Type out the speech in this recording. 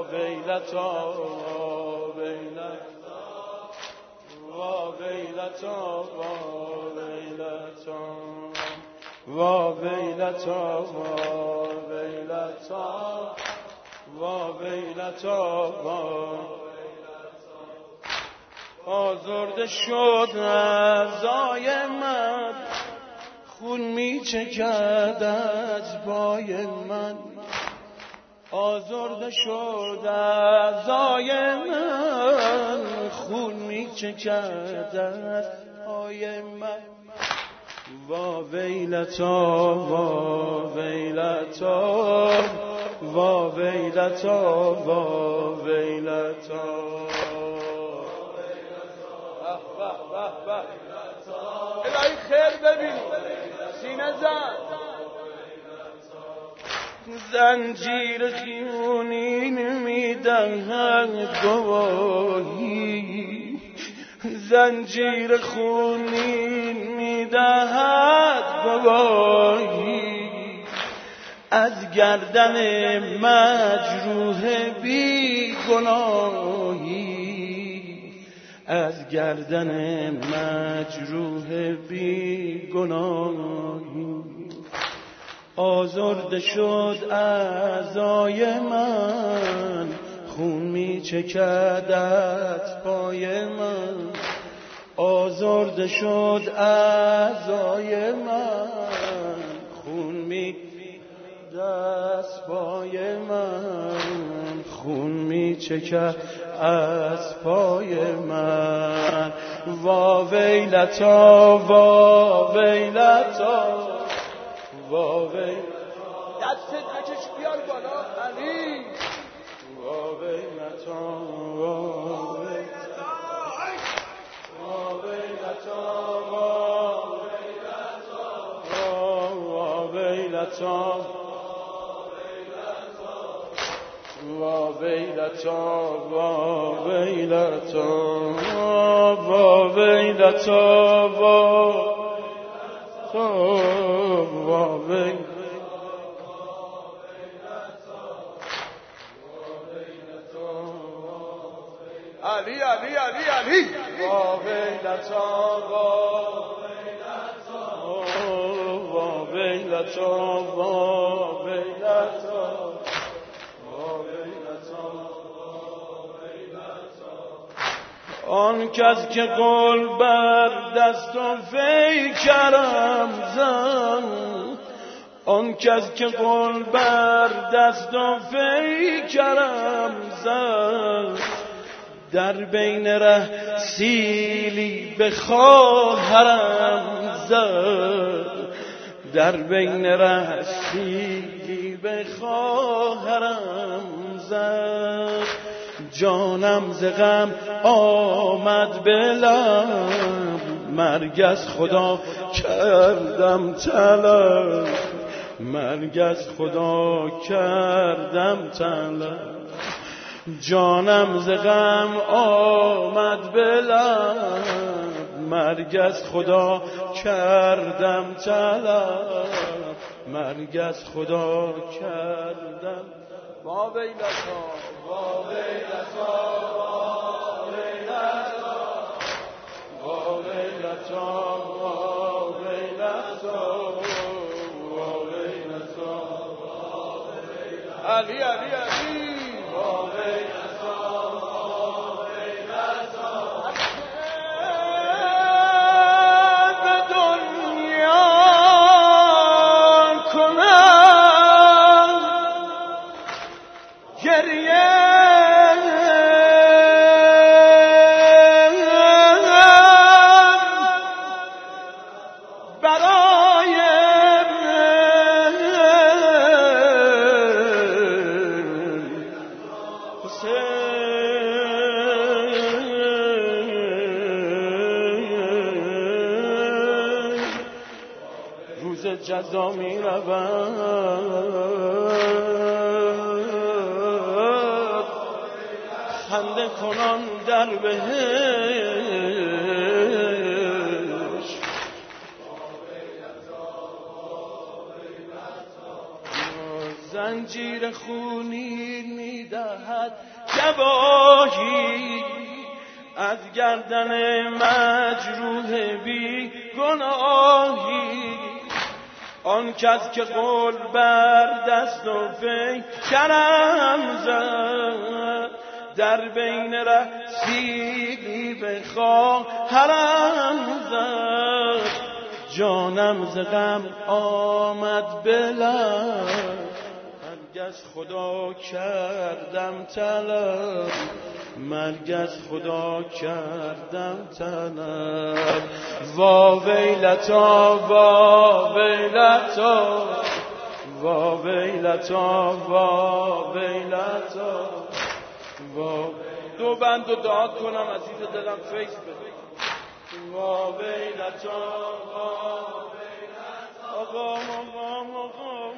ویلتا وا ویلتا وا ویلتا وا ویلتا آزرده شد اعضای من خون می چکد از پای من آزرده شد اعضای من خون می چکد از پای من وا ویلتا وا ویلتا وا ویلتا وا ویلتا الهی خیر ببینی سینه زن زنجیر خونین میدهد گواهی زنجیر خونین میدهد گواهی از گردن مجروح بی گناهی از گردن مجروح بی گناهی آزرده شد اعضای من خون می چکد از پای من آزرده شد اعضای من خون می از پای من خون می چکد از پای من وا ویلتا وا ویلتا وا ویلتا دستت بکش بیار بالا علی وا ویلتا وا ویلتا وا ویلتا وا ویلتا وا ویلتا وا ویلتا وا علی علی علی علی وا ویلتا وا ویلتا وا ویلتا آن کس که گل بر دست و پیکرم زن آن کس که گل بر دست و پیکرم زن در بین ره سیلی به خواهرم زد در بین ره سیلی به خواهرم زد جانم ز غم آمد به لب مرگ از خدا کردم طلب مرگ از خدا کردم طلب جانم ز غم آمد به لب مرگ از خدا کردم طلب مرگ از خدا کردم وا ویلتا وا ویلتا وا ویلتا وا ویلتا وا ویلتا علی علی علی وا ویلتا به دنیا کنم گریه روز جزا می رود خنده کنان در بهشت زنجیر خونین میدهد گواهی از گردن مجروح بی گناهی. آن کس که قول بر دست و پی کرم زد در بین رسیدی به خواهرم زد. جانم ز غم آمد بلند مرگ از خدا کردم طلب. مرگ از خدا کردم طلب. وا ویلتا وا ویلتا وا ویلتا وا ویلتا وا. دو بند و داد کنم عزیز دلم فیض بده. وا ویلتا وا ویلتا آقا